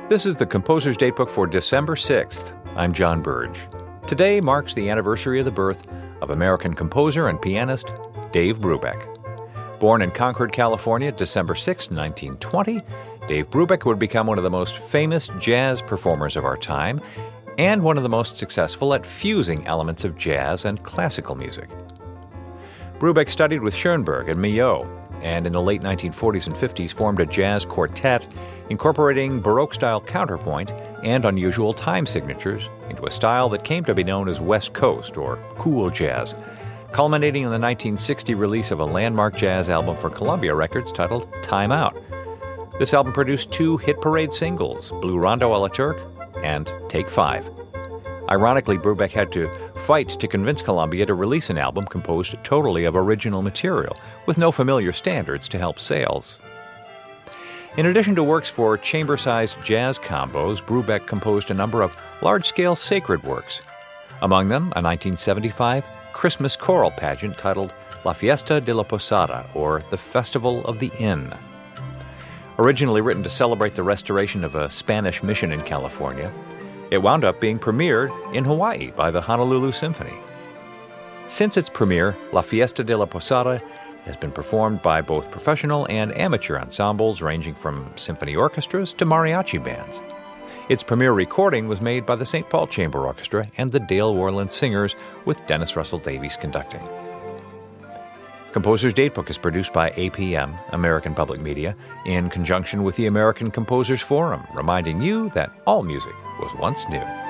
This is the Composer's Datebook for December 6th. I'm John Burge. Today marks the anniversary of the birth of American composer and pianist Dave Brubeck. Born in Concord, California, December 6, 1920, Dave Brubeck would become one of the most famous jazz performers of our time and one of the most successful at fusing elements of jazz and classical music. Brubeck studied with Schoenberg and Milhaud, and in the late 1940s and 50s formed a jazz quartet incorporating Baroque-style counterpoint and unusual time signatures into a style that came to be known as West Coast or cool jazz, culminating in the 1960 release of a landmark jazz album for Columbia Records titled Time Out. This album produced two hit parade singles, Blue Rondo a la Turk and Take 5. Ironically, Brubeck had to fight to convince Columbia to release an album composed totally of original material, with no familiar standards to help sales. In addition to works for chamber-sized jazz combos, Brubeck composed a number of large-scale sacred works. Among them, a 1975 Christmas choral pageant titled La Fiesta de la Posada, or The Festival of the Inn. Originally written to celebrate the restoration of a Spanish mission in California, it wound up being premiered in Hawaii by the Honolulu Symphony. Since its premiere, La Fiesta de la Posada has been performed by both professional and amateur ensembles ranging from symphony orchestras to mariachi bands. Its premiere recording was made by the St. Paul Chamber Orchestra and the Dale Worland Singers, with Dennis Russell Davies conducting. Composer's Datebook is produced by APM, American Public Media, in conjunction with the American Composers Forum, reminding you that all music was once new.